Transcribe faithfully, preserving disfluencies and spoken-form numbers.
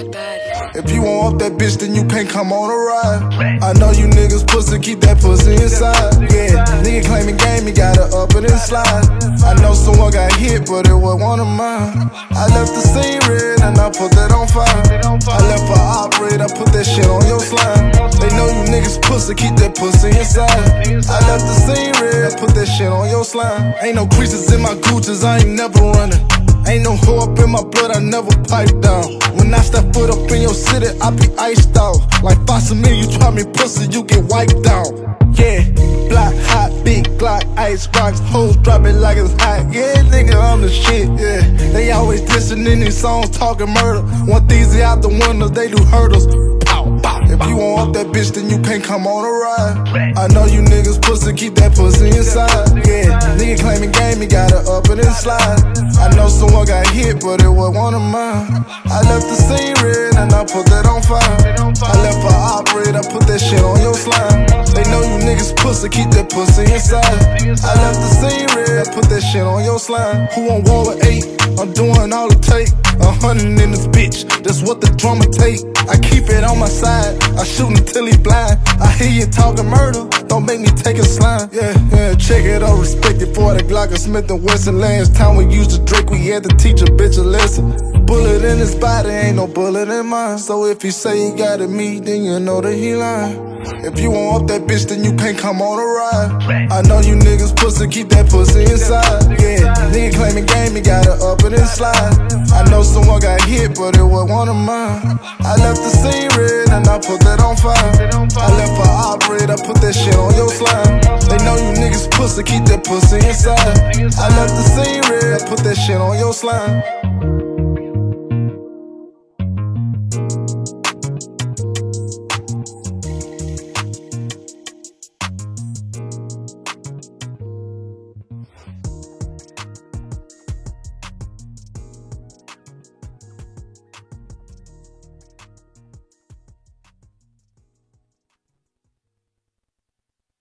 Quad bad. If you want up that bitch, then you can't come on a ride. I know you niggas pussy, keep that pussy inside. Yeah, nigga claiming game, he gotta up it and slide. I know someone got hit, but it was one of mine. I left the scene red and I put that on fire. I left for operate, I put that shit on your slime. They know you niggas pussy, keep that pussy inside. I left the scene red, I put that shit on your slime. Ain't no creases in my Gucci's, I ain't never running. Ain't no hoe up in my blood, I never pipe down. When I step foot up in your city, I be iced out. Like Fossil-Me, you try me pussy, you get wiped out. Yeah, block hot, big Glock, ice rocks, hoes drop it like it's hot. Yeah, nigga, I'm the shit, yeah. They always dissing in these songs, talking murder. Want these out the windows, they do hurdles. If you want up that bitch, then you can't come on a ride. I know you niggas pussy, keep that pussy inside. Yeah, nigga claiming game, he gotta up it and slide. I know someone got hit, but it was one of mine. I left the scene red and I put that on fire. I left for operate, I put that shit on your slime. They know you niggas pussy, keep that pussy inside. I left the scene red, I put that shit on your slime. Who on wall with eight? I'm doing all it take. A hundred in this bitch, that's what the drummer take. I keep it on my side, I shoot until he blind. I hear you talking murder, don't make me take a slime. Yeah, yeah, check it out, respect it for the Glock and Smith and Wesson. Last time we used the Drake, we had to teach a bitch a lesson. Bullet in his body, ain't no bullet in mine. So if he say he got it me, then you know that he lying. If you want up that bitch, then you can't come on a ride. I know you niggas pussy, keep that pussy inside. Yeah, nigga claiming game, he gotta up it and slide. I know someone got hit, but it was one of mine. I left the scene red and I put that on fire. I left for operate, I put that shit on your slime. They know you niggas pussy, keep that pussy inside. I left the scene red, I put that shit on your slime.